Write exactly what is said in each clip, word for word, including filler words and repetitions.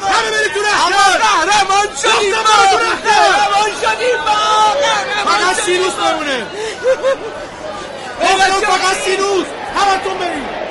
همه برید تو رخت. قهرمان شدیم ما. قهرمان شدیم ما. فقط سینوس بمونه. گفتم فقط سینوس. همتون برید.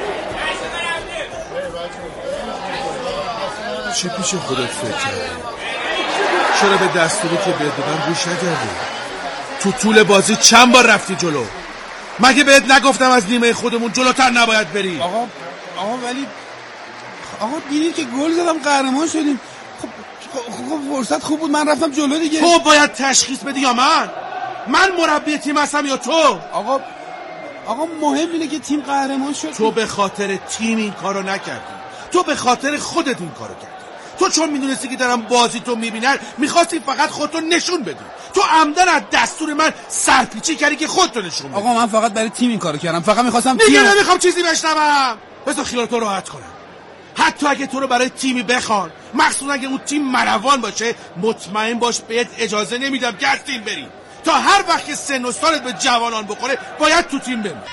چه پیش خودت فکر کردی؟ چرا به دستوری که بهت دادم گوش نکردی؟ تو طول بازی چند بار رفتی جلو؟ مگه بهت نگفتم از نیمه خودمون جلوتر نباید بری؟ آقا آقا ولی آقا دیدید که گل زدم قهرمان شدیم. خب خب فرصت خوب بود، من رفتم جلو دیگه. تو باید تشخیص بدی یا من؟ من مربی تیم هستم یا تو؟ آقا آقا مهم اینه که تیم قهرمان شد. تو به خاطر تیم این کارو نکردی، تو به خاطر خودت این کارو کردی. تو چون میدونستی که دارم بازی تو میبینن میخواستی فقط خودتو نشون بدی. تو عمدن از دستور من سرپیچی کردی که خودتو نشون بدی. آقا من فقط برای تیم این کارو کردم، فقط میخواستم دیگه تیم... نمیخوام چیزی بشنوم. بذار خیالتو راحت کنم. حتی اگه تو رو برای تیمی بخوان، مخصوصا اگه اون تیم مروان باشه، مطمئن باش بهت اجازه نمیدم که از تیم بری. تا هر وقت که سن و سالت به جوانان بخوره باید تو تیم بمونی.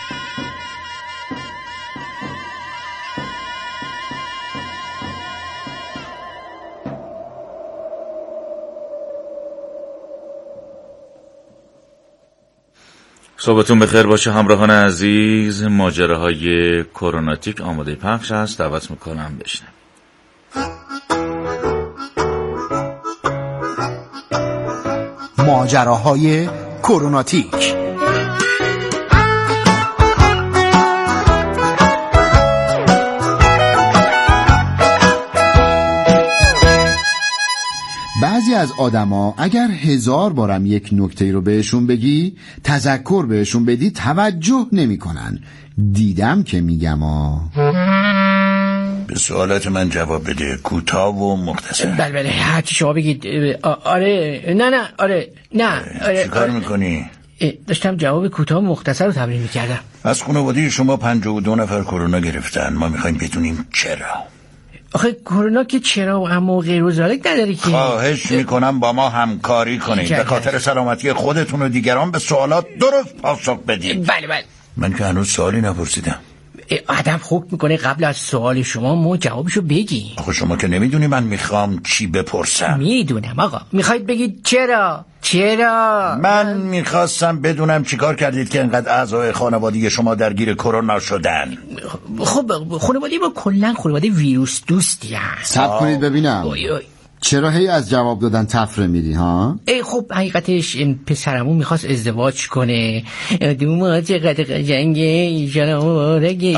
صبحتون بخیر باشه همراهان عزیز. ماجراهای کروناتیک آماده پخش است، دعوت میکنم بشنوید. ماجراهای کروناتیک. بعضی از آدما اگر هزار بارم یک نکته رو بهشون بگی، تذکر بهشون بدی، توجه نمی کنن. دیدم که میگم آ. به سوالات من جواب بده، کوتاه و مختصر. بله بله هرچی شما بگید. آره نه نه آره نه آره. چی کار میکنی؟ داشتم جواب کوتاه و مختصر رو تمرین میکردم. از خانواده شما پنجاه و دو نفر کرونا گرفتن. ما میخوایم بدونیم چرا. آخه کرونا که چرا اما غیر و ذالک نداره که. خواهش میکنم با ما همکاری کنید به خاطر سلامتی خودتون و دیگران. به سوالات درست پاسخ بدید. بله بله. من که هنوز سوالی نپرسیدم. آدم حکم میکنه قبل از سوال شما ما جوابشو بگی. آخه شما که نمیدونی من میخوام چی بپرسم. میدونم آقا. میخواید بگید چرا؟ چرا؟ من میخواستم بدونم چیکار کردید که انقدر اعضای خانواده شما درگیر کرونا شدن. خب خانواده با کلا خانواده ویروس دوستی هست. صبر کنید ببینم. اوی اوی. چرا هی از جواب دادن تفره میری ها؟ ای خب حقیقتش پسرمون میخواست ازدواج کنه. دوما چقدر قشنگه ایشالا.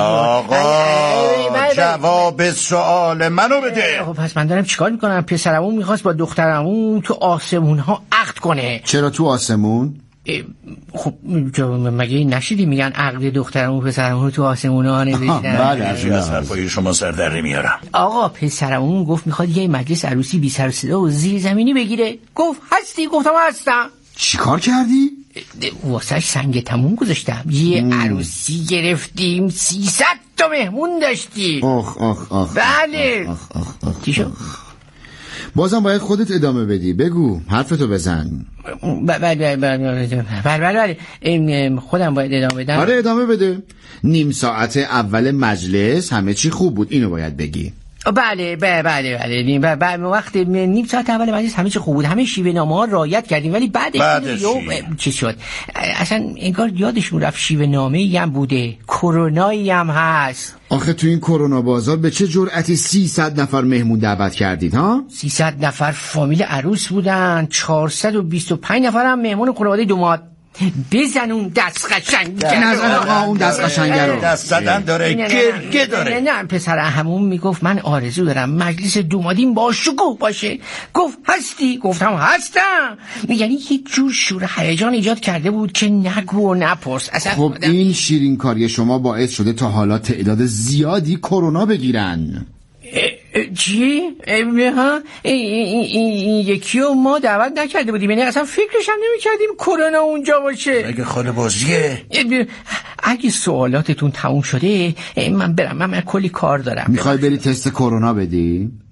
آقا جواب سوال منو بده. خب پس من دارم چیکار میکنم؟ پسرمون میخواست با دخترمون تو آسمون ها عقد کنه. چرا تو آسمون؟ خب مگه نشیدی میگن عقد دخترمون پسرمون تو آسمون ها نوشتن؟ بله از حرفای شما سر در نمیارم. آقا پسرمون گفت میخواد یه مجلس عروسی بی سر و صدا و زیر زمینی بگیره. گفت هستی؟ گفتم هستم. چی کار کردی؟ واسهش سنگ تموم گذاشتم. یه ام. عروسی گرفتیم، سیصد تا مهمون داشتیم. آخ آخ آخ. بله. آخ آخ آخ. چی شد؟ بازم باید خودت ادامه بدی. بگو حرفتو بزن. بله بله بله بله خودم باید ادامه بدم. آره ادامه بده. نیم ساعت اول مجلس همه چی خوب بود، اینو باید بگی. بله بله بله بله بله بله وقت نیم ساعت اول مجلس همه چی خوب بود، همه شیوه نامه ها رعایت کردیم، ولی بعدش بعدش چی شد؟ اصلا انگار یادشون رفت شیوه نامه ای هم بوده، کرونایی هم هست. آخه تو این کرونا بازار به چه جرأتی سیصد نفر مهمون دعوت کردید ها؟ سیصد نفر فامیل عروس بودن، چهارصد و بیست و پنج نفر هم مهمون خانواده دوماد. بزن اون دست قشنگ. نزن آقا اون دست قشنگ رو. دست زدن داره، گرگه داره. نه نه پسر همون میگفت من آرزو دارم مجلس دومادیم با شکوه باشه. گفت هستی؟ گفتم هستم. یعنی یه جور شور هیجان ایجاد کرده بود که نگو و نپرس. اصلا خب این شیرین کاری شما باعث شده تا حالا تعداد زیادی کرونا بگیرن. چی؟ ها این یکی رو ما دعوت نکرده بودیم، یعنی اصلا فکرش هم نمی کردیم کرونا اونجا باشه. اگه خاله بازیه. اگه سوالاتتون تموم شده من برم، من, من کلی کار دارم. میخوای بری تست کرونا بدی؟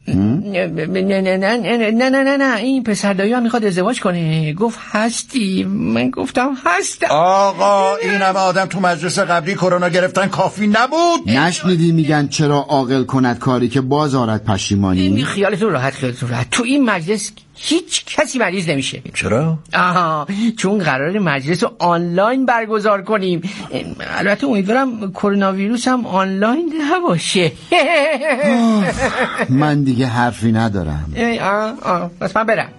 نه نه نه نه نه نه نه این پسر دایی هم میخواد ازدواج کنه. گفت هستی؟ من گفتم هستم. آقا این همه آدم تو مجلس قبلی کرونا گرفتن کافی نبود؟ نشنیدی میگن چرا عاقل کند کاری که باز آرد پشیمانی؟ خیالتون راحت خیالتون راحت. تو این مجلس هیچ کسی مریض نمیشه. چرا؟ آها چون قرار مجلس رو آنلاین برگزار کنیم. البته امیدوارم کرونا ویروس هم آنلاین نباشه. من دیگه حرفی ندارم. آه آه بس من برم.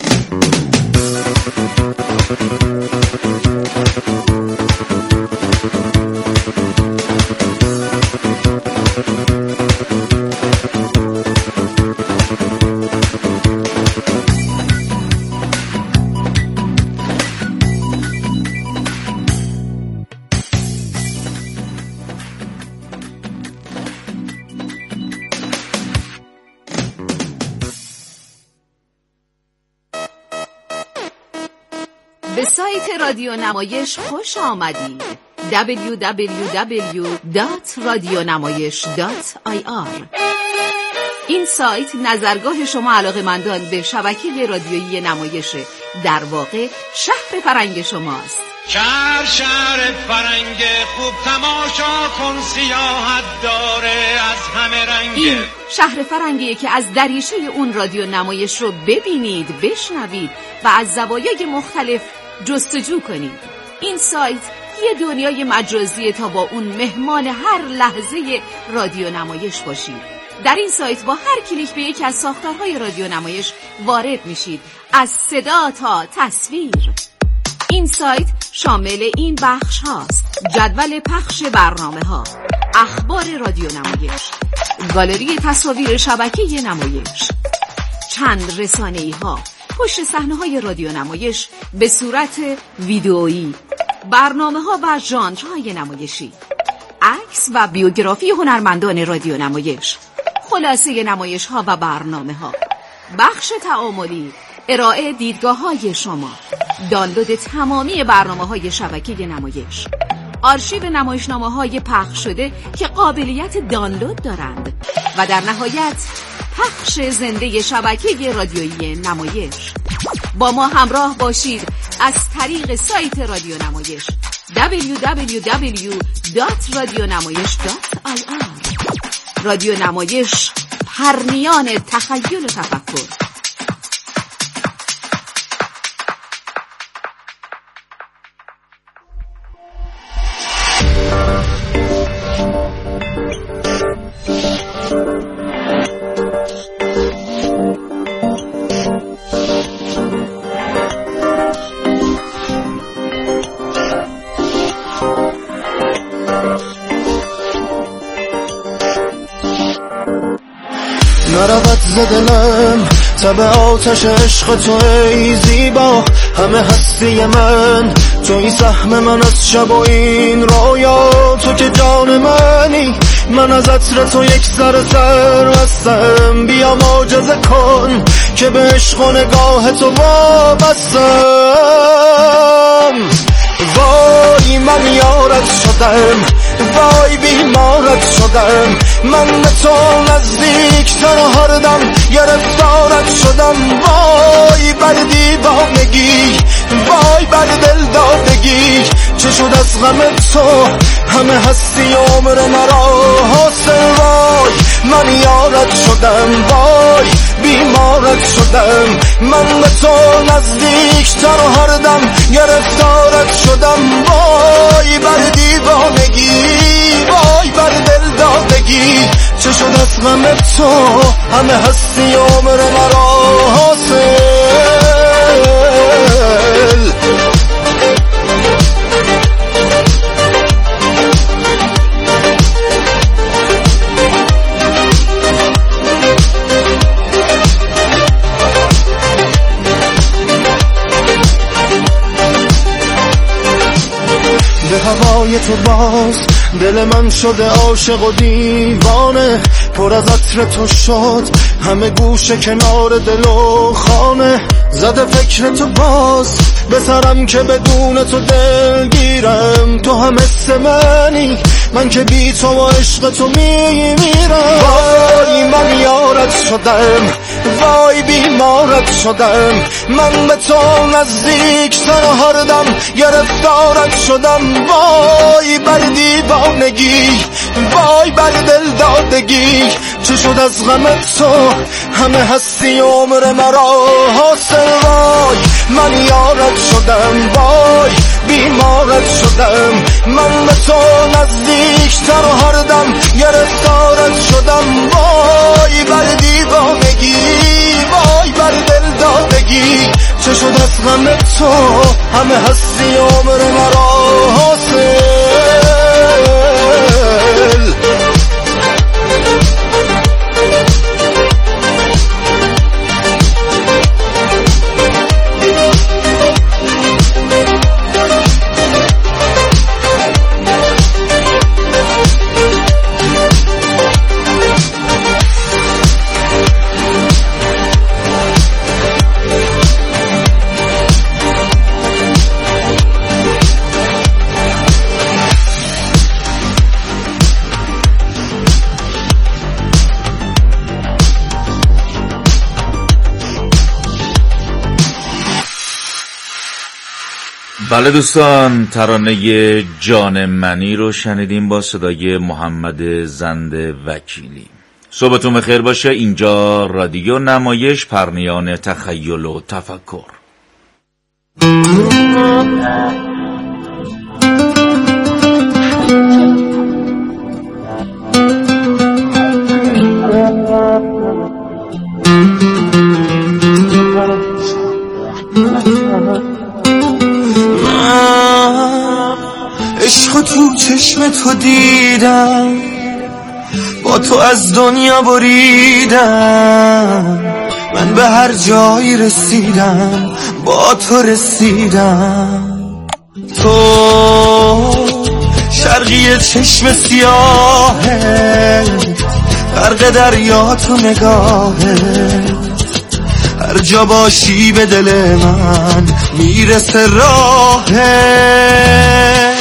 به سایت رادیو نمایش خوش آمدید. دبلیو دبلیو دبلیو دات رادیونمایش دات آی آر. این سایت نظرگاه شما علاقه‌مندان به شبکه رادیویی نمایشه. در واقع شهر فرنگ شماست. شهر شهر فرنگ خوب تماشا کن، سیاحت داره از همه رنگ. این شهر فرنگیه که از دریچه اون رادیو نمایش رو ببینید، بشنوید و از زوایای مختلف جستجو کنید. این سایت یه دنیای مجازیه تا با اون مهمان هر لحظه رادیو نمایش باشید. در این سایت با هر کلیک به یکی از ساختارهای رادیو نمایش وارد میشید، از صدا تا تصویر. این سایت شامل این بخش هاست: جدول پخش برنامه ها، اخبار رادیو نمایش، گالری تصاویر شبکه نمایش، چند رسانه‌ای ها، پشت صحنه های رادیو نمایش به صورت ویدئویی، برنامه ها و ژانرهای نمایشی، عکس و بیوگرافی هنرمندان رادیو نمایش، خلاصه نمایش ها و برنامه ها، بخش تعاملی، ارائه دیدگاه های شما، دانلود تمامی برنامه های شبکه نمایش، آرشیو نمایشنامه های پخش شده که قابلیت دانلود دارند و در نهایت پخش زنده شبکه رادیویی نمایش. با ما همراه باشید از طریق سایت رادیو نمایش دبلیو دبلیو دبلیو دات رادیونمایش دات آی آر. رادیو نمایش، پرنیان تخیل و تفکر. نرود زدنم تب آتش عشق تو ای زیبا، همه هستی من توی سهم من از شب و این رویا. تو که جان منی، من از عطر تو یک سر سر بستم. بیا معجزه کن که به عشق و نگاه تو وابستم. وای من یارت شدم، وای بیمارت شدم، من به تو نزدیکتر و هر دم گرفتارت شدم. وای بر دیوانگی، وای بر دل دادگی، چه شد از غم تو همه هستی عمر مرا حاصل. وای من یارت شدم، وای بیمارت شدم، من به تو نزدیکتر و هر دم گرفتارت شدم. وای بر دیوانگی، وای بر دل دادگی، چه شد از غم تو همه هستی عمر مرا حاصل. به هوای تو باز دل من شده عاشق و دیوانه، پر از عطر تو شد همه گوشه کنار دل و خانه زده فکر تو باز بسرم که بدون تو دل گیرم. تو هم مثل منی، من که بی تو و عشق تو میمیرم. وای من یارت شدم، وای بیمارت شدم، من به تو نزدیک تر هر دم گرفتارت شدم. وای بر دیوانگی، وای بر دل دادگی، چه شد از غم تو همه هستی عمر مرا حاصل. وای من یارت شدم، وای بیمارت شدم، من به تو نزدیک تر هر دم گرفتارت شدم. وای بر دیوانگی، وای بر دل دادگی، چه شد از غم تو همه هستی عمر مرا حاصل. بله دوستان، ترانه جان منی رو شنیدیم با صدای محمد زنده وکیلی. صبحتون بخیر باشه. اینجا رادیو نمایش، پرنیان تخیل و تفکر. عشق تو چشم تو دیدم، با تو از دنیا بریدم، من به هر جایی رسیدم با تو رسیدم. تو شرقی چشم سیاهه، غرق دریا تو نگاهه، هر جا باشی به دل من میرسه راهه.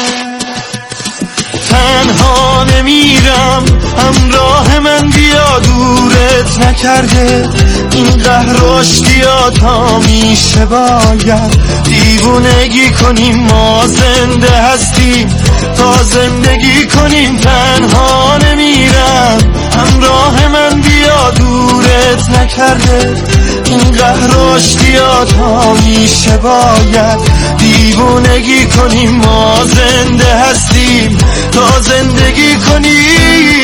تنها نمیرم، همراه من بیا، دورت نکرده این قهر و اشتیاط ها میشه. باید دیوونگی کنیم، ما زنده هستیم تا زندگی کنیم. تنها نمیرم، همراه من بیا، دورت نکرده این قهر و اشتیاط ها میشه. باید دیوونگی کنیم، ما زنده هستیم تا زندگی کنیم.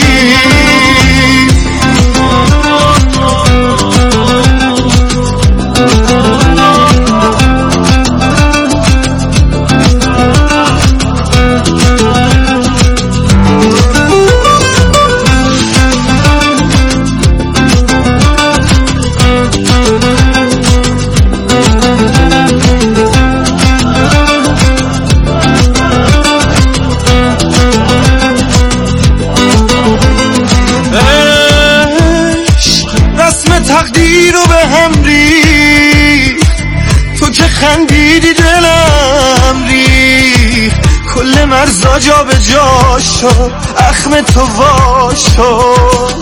تقدیر رو به هم ریخ، تو که خندیدی دلم ریخ، کل مرزا جا به جا شد، اخم تو وا شد.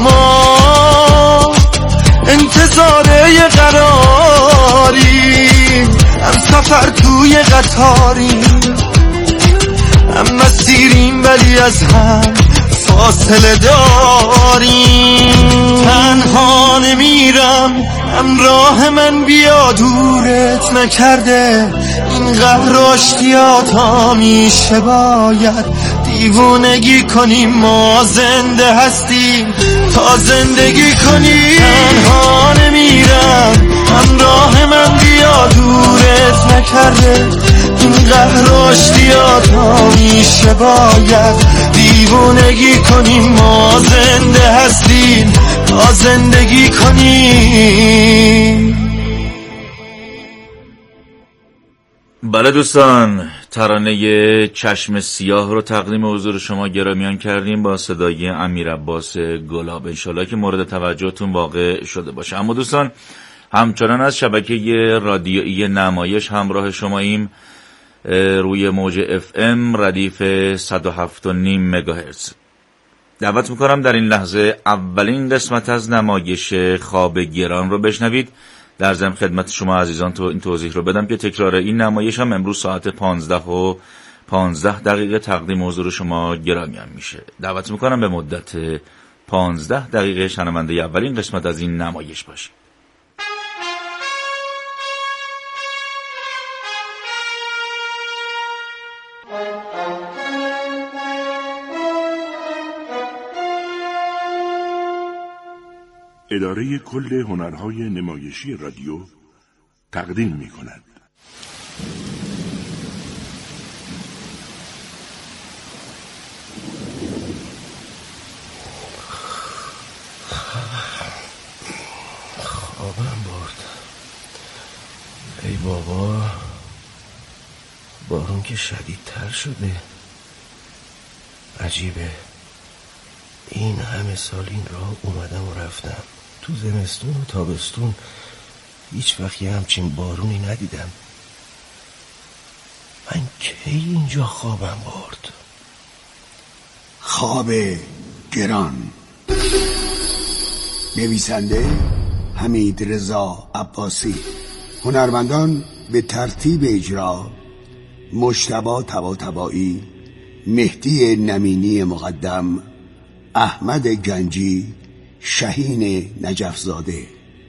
ما انتظار یه قراریم، هم سفر توی قطاریم، هم مسیریم ولی از هم فاصله داریم. تنها نمیرم، همراه من بیا، دورت نکرده این قهر و اشتیاط ها میشه. باید دیوونگی کنیم، ما زنده هستیم تا زندگی کنیم. تنها نمیرم، همراه من بیا، دورت نکرده این قهر و اشتیاط ها میشه. باید دیوونگی کنیم، ما زنده هستیم تا زندگی کنیم. بله دوستان، ترانه چشم سیاه رو تقدیم حضور شما گرامیان کردیم با صدای امیر عباس گلاب. انشالله که مورد توجهتون واقع شده باشه. اما دوستان همچنان از شبکه رادیویی نمایش همراه شماییم روی موج اف ام ردیف صد و هفت و نیم مگاهرتز. دعوت میکنم در این لحظه اولین قسمت از نمایش خواب گران رو بشنوید. در ضمن خدمت شما عزیزان تو این توضیح رو بدم که تکرار این نمایش هم امروز ساعت پانزده و پانزده دقیقه تقدیم حضور شما گرامیان میشه. دعوت میکنم به مدت پانزده دقیقه شنونده اولین قسمت از این نمایش باشید. اداره کل هنرهای نمایشی رادیو تقدیم می کند. خوابم برد. ای بابا، بارون که شدیدتر شده. عجیبه، این همه سال این راه اومدم و رفتم، تو زمستون و تابستون هیچ وقت یه همچین بارونی ندیدم. من کی اینجا خوابم برد؟ خواب گران. نویسنده حمید رضا عباسی. هنرمندان به ترتیب اجرا: مجتبی طباطبایی، مهدی نمینی مقدم، احمد گنجی، شهین نجفزاده.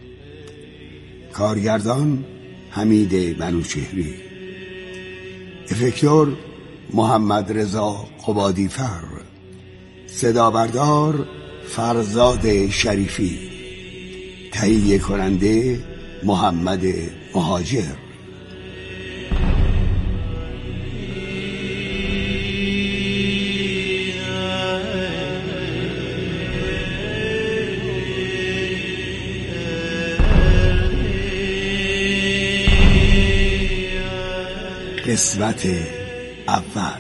کارگردان حمید منوچهری. افکتور محمد رضا قبادیفر. صدا بردار فرزاد شریفی. تهیه کننده محمد مهاجر. قسمت اول.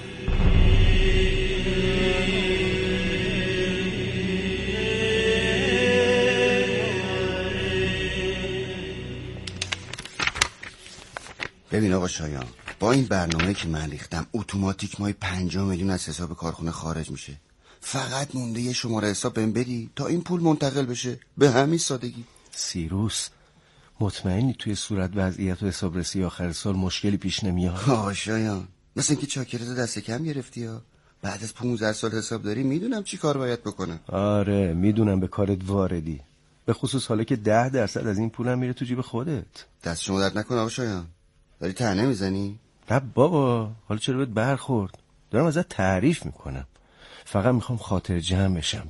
ببین آقا شایان، با این برنامه که من ریختم اتوماتیک مای پنجاه میلیون از حساب کارخونه خارج میشه. فقط مونده یه شماره حساب بهم بدی تا این پول منتقل بشه، به همین سادگی. سیروس، مطمئنی توی صورت وضعیت و حسابرسی آخر سال مشکلی پیش نمیاد؟ آقا شایان، مثل اینکه چاکرتو دست کم گرفتی ها. بعد از پونزده سال حساب داری، میدونم چی کار باید بکنم. آره میدونم به کارت واردی، به خصوص حالا که ده درصد از این پولم میره تو جیب خودت. دست شما درد نکنه آقا شایان. داری طعنه میزنی؟ نه بابا، حالا چرا بهت برخورد؟ دارم ازت تعریف میکنم، فقط میخوام خاطر جمع بشم.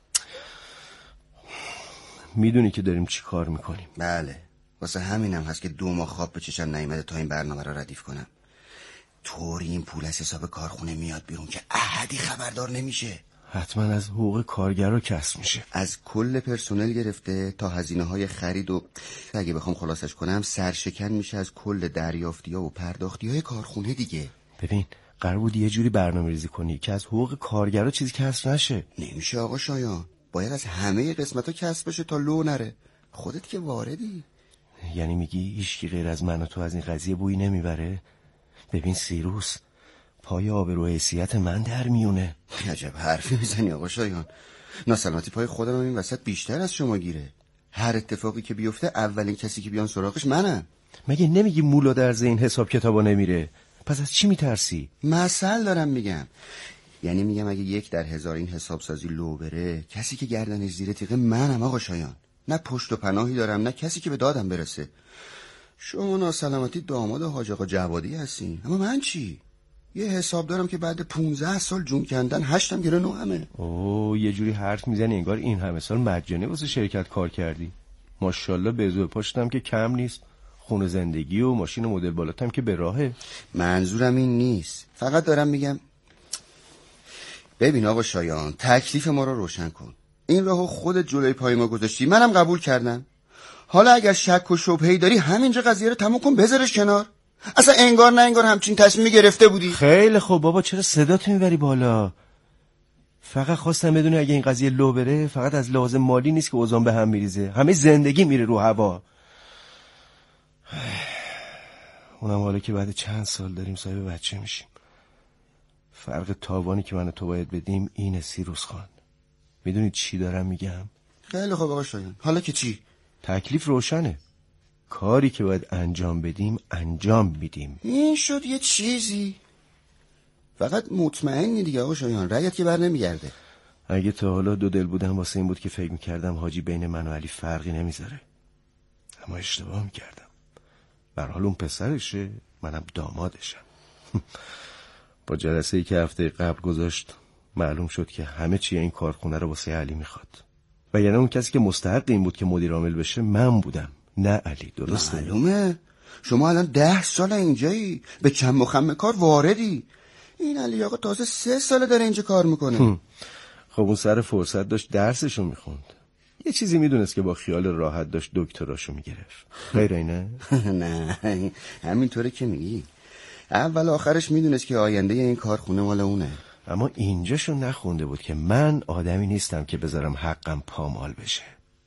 میدونی که داریم چی کار میکنیم. بله، واسه همینم هست که دو ماه خواب به چشم نیامده تا این برنامه رو ردیف کنم. طوری این پول از حساب کارخونه میاد بیرون که احدی خبردار نمیشه. حتما از حقوق کارگرا کسب میشه، از کل پرسنل گرفته تا هزینه های خرید و اگه بخوام خلاصش کنم سرشکن میشه از کل دریافتی ها و پرداختی های کارخونه دیگه. ببین قرار بود یه جوری برنامه ریزی کنی که از حقوق کارگرا چیزی کسب نشه. نمیشه آقا شایان، باید از همه قسمت ها کسب بشه تا لو نره. خودت که واردی. یعنی میگی هیچکی غیر از من و تو از این قضیه بوی نمیبره؟ ببین سیروس، پای آبرو حیثیت من در میونه. عجب حرفی میزنی آقا شایان. ناسلامتی پای خودم این وسط بیشتر از شما گیره. هر اتفاقی که بیفته اولین کسی که بیان سراغش منم. مگه نمیگی مولا درز این حساب کتابا نمیره؟ پس از چی میترسی؟ مثل دارم میگم. یعنی میگم اگه یک در هزار این حساب سازی لو بره، کسی که گردنش زیر تیغه منم آقا شایان. نه پشت و پناهی دارم، نه کسی که به دادم برسه. شما ناسلامتی داماد حاج آقا جوادی هستین، اما من چی؟ یه حساب دارم که بعد پونزده سال جون کندن هشتم گره نو همه. اوه یه جوری حرف میزنی انگار این همه سال مجانی واسه شرکت کار کردی. ماشاءالله بزو پاشتم که کم نیست. خونه زندگی و ماشین مدل بالاتم که به راهه. منظورم این نیست، فقط دارم میگم ببین آقا شایان، تکلیف ما رو روشن کن. این راهو خودت جلوی پای ما گذاشتی، منم قبول کردم. حالا اگر شک و شبهه‌ای داری همینجا قضیه رو تموم کن، بذارش کنار. اصلا انگار نه انگار همچین تصمیمی گرفته بودی. خیلی خوب بابا، چرا صداتو میبری بالا؟ فقط خواستم بدونی اگه این قضیه لو بره فقط از لازم مالی نیست که اوضاع به هم میریزه، همه زندگی میره رو هوا. اونم حالا که بعد چند سال داریم صاحب بچه میشیم. فرق تاوانی که من و تو باید بدیم اینه سیروس خان. میدونی چی دارم میگم؟ خیلی خوب آقا شایان، حالا که چی؟ تکلیف روشنه، کاری که باید انجام بدیم انجام میدیم. این شد یه چیزی. فقط مطمئنی دیگه آقا شایان، رأیت که بر نمیگرده. اگه تا حالا دو دل بودم واسه این بود که فکر میکردم حاجی بین من و علی فرقی نمیذاره، اما اشتباه میکردم. برحال اون پسرشه، منم دامادشم. با جلسه‌ای که هفته قبل گذاشت معلوم شد که همه چی این کارخونه رو واسه علی میخواد. و یعنی اون کسی که مستحق این بود که مدیر عامل بشه من بودم، نه علی. درسته؟ معلومه. شما الان ده سال اینجایی، به چند مخم کار واردی. این علی آقا تازه سه ساله داره اینجا کار میکنه. خب اون سر فرصت داشت درسشو میخوند، یه چیزی میدونست که با خیال راحت داشت دکتراشو میگرفت. غیر اینه؟ نه همینطوره که میگی. اول آخرش میدونست که آینده این کارخونه مال اونه. اما اینجاشو نخونده بود که من آدمی نیستم که بذارم حقم پامال بشه.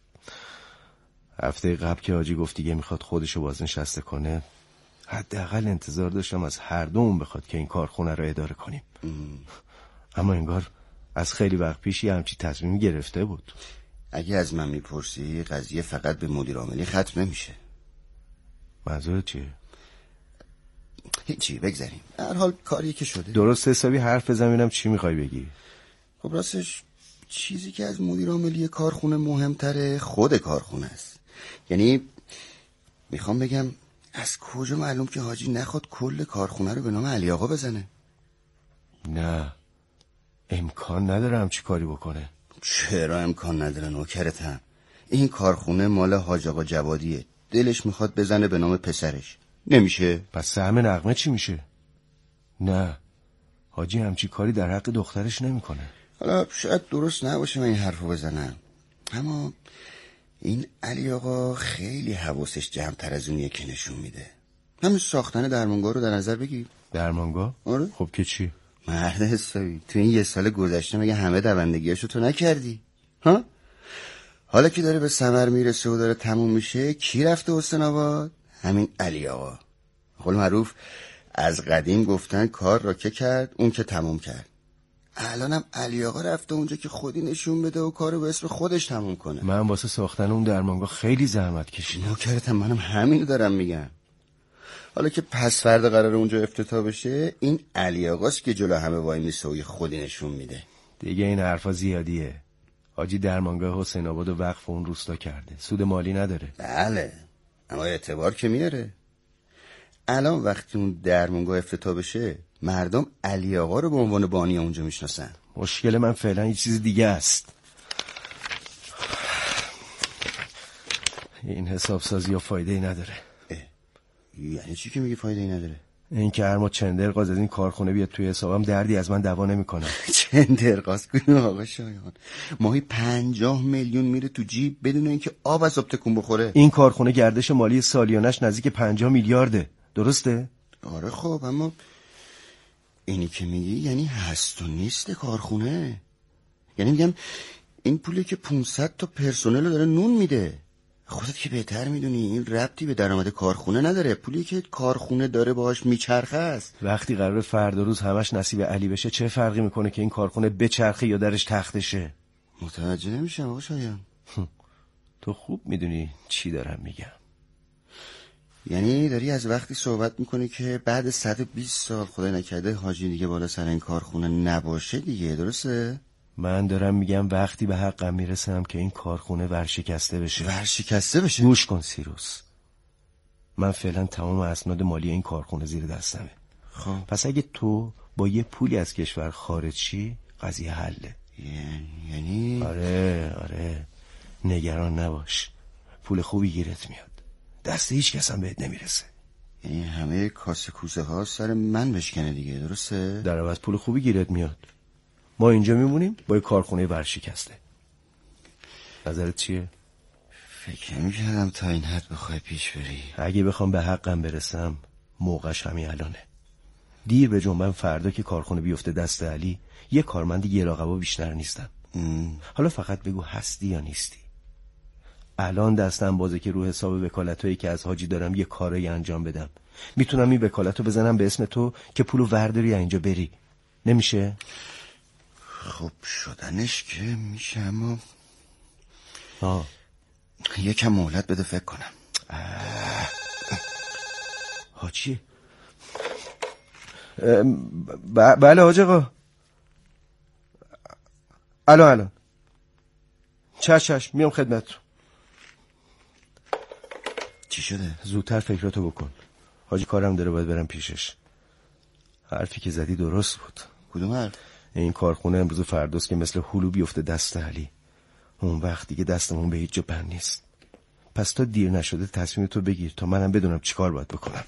هفته قبل که حاجی گفت دیگه میخواد خودشو بازنشسته کنه، حداقل انتظار داشتم از هر دومون بخواد که این کارخونه رو اداره کنیم. ام. اما انگار از خیلی وقت پیش یه همچی تصمیمی گرفته بود. اگه از من میپرسی قضیه فقط به مدیر عاملی ختم نمیشه. منظورت چیه؟ هیچی، بگذاریم. در حال کاری که شده. درست حسابی حرف بزن ببینم چی میخوای بگی. خب راستش چیزی که از مدیر عاملی کارخونه مهمتره خود کارخونه است. یعنی میخوام بگم از کجا معلوم که حاجی نخواد کل کارخونه رو به نام علی آقا بزنه؟ نه، امکان نداره همچی کاری بکنه. چرا امکان نداره نوکرتم؟ این کارخونه مال حاج آقا جوادیه، دلش میخواد بزنه به نام پسرش، نمیشه؟ پس سهم نغمه چی میشه؟ نه، حاجی همچی کاری در حق دخترش نمیکنه. حالا شاید درست نباشه من این حرفو بزنم، اما این علی آقا خیلی حواسش جمع تر از اونیه که نشون میده. همین ساختن درمانگاه رو در نظر بگیر. درمانگاه؟ آره. خب که چی؟ مرد حسابی تو این یه سال گذشته مگه همه دوندگیاشو تو نکردی؟ ها؟ حالا که داره به ثمر میرسه و داره تموم میشه، کی رفته حسین آباد؟ همین علی آقا. قول معروف از قدیم گفتن کار را که کرد اون که تموم کرد. الانم علی آقا رفته اونجا که خودی نشون بده و کارو به اسم خودش تموم کنه. من واسه ساختن اون درمانگاه خیلی زحمت کشیدم. نوکرتم، منم همینو دارم میگم. حالا که پس فردا قراره اونجا افتتاح بشه، این علی آقاست که جلو همه وای میسه و خودی نشون میده. دیگه این حرفا زیادیه. حاجی درمانگاه حسین آباد و وقف اون روستا کرده، سود مالی نداره. بله، اما اعتبار که میاره. الان وقتی اون درمانگاه افتتاح بشه، مردم علی آقا رو به عنوان بانی اونجا میشناسن. مشکل من فعلا یه چیز دیگه است. این حساب سازی ها فایده ای نداره. یعنی چی که میگی فایده ای نداره؟ این که هر ما چندرقاز از این کارخونه بیاد توی حسابم دردی از من دوا نمیکنه. چندرقاز کنیم آقا شایان؟ ماهی پنجاه میلیون میره تو جیب بدون اینکه آب از آب تکون بخوره. این کارخونه گردش مالی سالیانش نزدیک پنجاه میلیارده، درسته؟ آره خب، اما اینی که میگی یعنی هست و نیست کارخونه. یعنی میگم این پولی که پانصد تا پرسنل داره نون میده. خودت که بهتر میدونی این ربطی به درآمد کارخونه نداره. پولی که کارخونه داره باهاش میچرخه است. وقتی قرار فردا روز همش نصیب علی بشه چه فرقی میکنه که این کارخونه بچرخه یا درش تختشه؟ متوجه نمیشم آقا شایان. تو خوب میدونی چی دارم میگم. یعنی داری از وقتی صحبت میکنی که بعد صد و بیست سال خدای نکرده حاجی دیگه بالا سر این کارخونه نباشه دیگه، درسته؟ من دارم میگم وقتی به حقم میرسم که این کارخونه ورشکسته بشه. ورشکسته بشه؟ گوش کن سیروس، من فعلا تمام اسناد مالی این کارخونه زیر دستمه. خب پس اگه تو با یه پولی از کشور خارج شی قضیه حله. یعنی؟ آره آره، نگران نباش، پول خوبی گیرت میاد، دست هیچ کس هم بهت نمیرسه. یعنی همه کاسه کوزه ها سر من بشکنه دیگه، درسته؟ در عوض پول خوبی گیرت میاد. ما اینجا میمونیم با یه کارخونه ورشکسته. نظرت چیه؟ فکر نمی‌کردم تا این حد بخوای پیش بری. اگه بخوام به حقم برسم موقعش همین الانه. دیر به جنبن فردا که کارخونه بیفته دست علی، یه کارمند یه رقبا بیشتر نیستن. حالا فقط بگو هستی یا نیستی. الان دستم بازه که رو حساب وکالتایی که از حاجی دارم یه کاری انجام بدم. میتونم این وکالتو بزنم به اسم تو که پولو ورداری اینجا بری. نمیشه؟ خب شدنش که میشه، اما آه یکم مهلت بده فکر کنم. حاجی ب- بله حاج آقا. الان الان چش چش میام خدمتتون. چی شده؟ زودتر فکراتو بکن. حاجی کارم داره، باید برم پیشش. حرفی که زدی درست بود. کدوم حرف؟ این کارخونه امروز و فرداست که مثل هلو بیفته دست علی. اون وقت دیگه دستمون به هیچ جا بند نیست. پس تا دیر نشده تصمیمتو بگیر تا منم بدونم چی کار باید بکنم.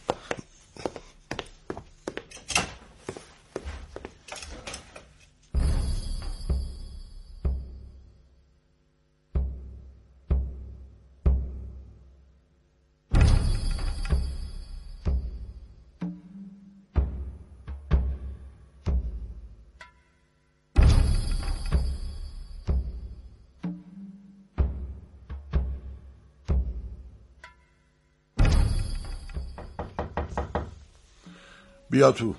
بیا تو.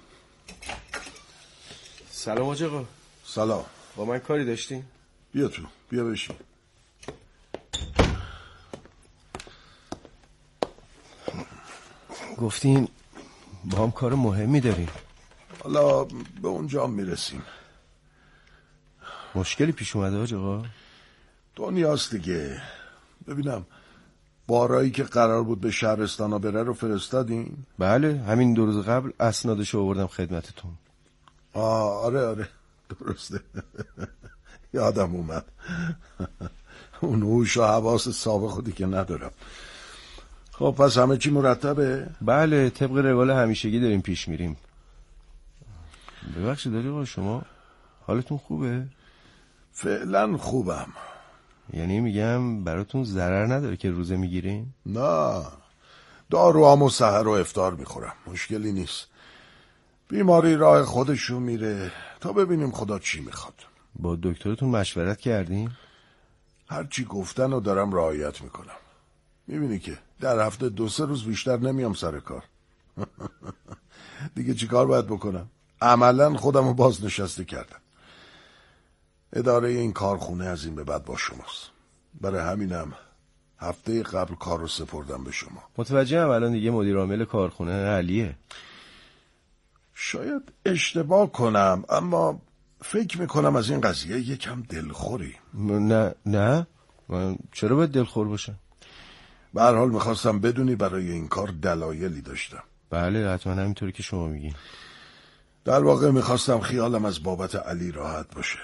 سلام حاج آقا. سلام. با من کاری داشتین؟ بیا تو، بیا بشین. گفتین با هم کار مهمی داریم. حالا به اونجا میرسیم. مشکلی پیش اومده حاج آقا؟ دنیاست دیگه. ببینم بارایی که قرار بود به شهرستانا بره رو فرستادین؟ بله، همین دو روز قبل اسنادشو آوردم خدمتتون. آه آره آره درسته. یادم اومد. اون هوش و حواس سابق خودی که ندارم. خب پس همه چی مرتبه؟ بله، طبق روال همیشگی داریم پیش میریم. ببخشید آقا، شما حالتون خوبه؟ فعلا خوبم. یعنی میگم براتون ضرر نداره که روزه میگیرین؟ نه، داروام و سحر و افطار میخورم، مشکلی نیست. بیماری راه خودشو میره تا ببینیم خدا چی میخواد. با دکترتون مشورت کردین؟ هرچی گفتن و دارم رعایت میکنم. میبینی که در هفته دو سه روز بیشتر نمیام سر کار. دیگه چی کار باید بکنم؟ عملا خودم رو بازنشسته کردم. اداره این کارخونه از این به بعد با شماست. برای همینم هفته قبل کار رو سپردم به شما. متوجهم الان دیگه مدیر عامل کارخونه علیه. شاید اشتباه کنم، اما فکر میکنم از این قضیه یکم دلخوری. نه نه، من چرا باید دلخور باشم؟ به هر حال میخواستم بدونی برای این کار دلایلی داشتم. بله حتما همینطوری که شما میگین. در واقع میخواستم خیالم از بابت علی راحت باشه.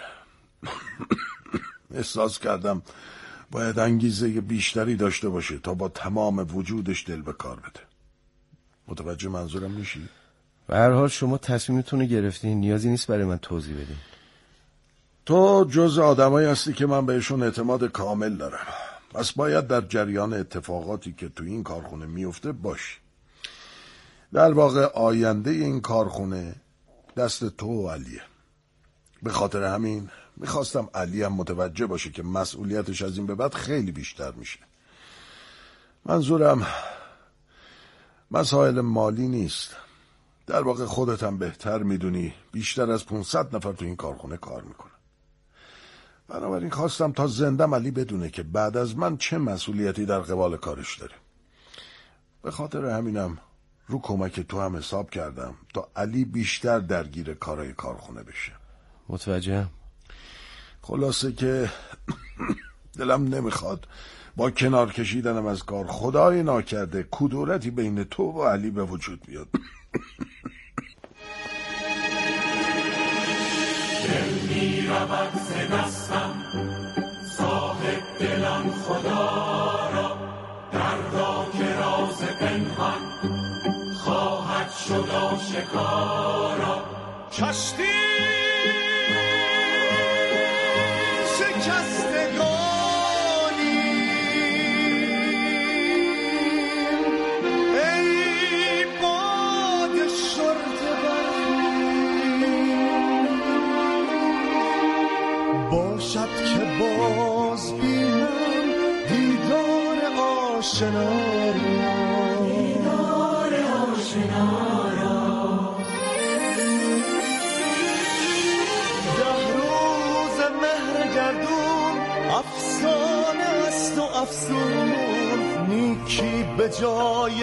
احساس کردم باید انگیزه بیشتری داشته باشه تا با تمام وجودش دل به کار بده. متوجه منظورم میشی؟ به هر حال شما تصمیمتون رو گرفتین، نیازی نیست برای من توضیح بدین. تو جز آدمایی هستی که من بهشون اعتماد کامل دارم. پس باید در جریان اتفاقاتی که تو این کارخونه میفته باشی. در واقع آینده این کارخونه دست تو و علیه. به خاطر همین میخواستم علی هم متوجه باشه که مسئولیتش از این به بعد خیلی بیشتر میشه. منظورم مسائل مالی نیست. در واقع خودت هم بهتر میدونی بیشتر از پانصد نفر تو این کارخونه کار میکنه. بنابراین خواستم تا زندم علی بدونه که بعد از من چه مسئولیتی در قبال کارش داره. به خاطر همینم رو کمک تو هم حساب کردم تا علی بیشتر درگیر کارهای کارخونه بشه. متوجهم. خلاصه که دلم نمیخواد با کنار کشیدنم از کار خدای ناکرده کدورتی بین تو و علی به وجود بیاد. دل می رود ز دستم صاحب دلم خدا را، دردا که راز پنهان خواهد شد آشکارا. کشتی شکستگانی ای باد جای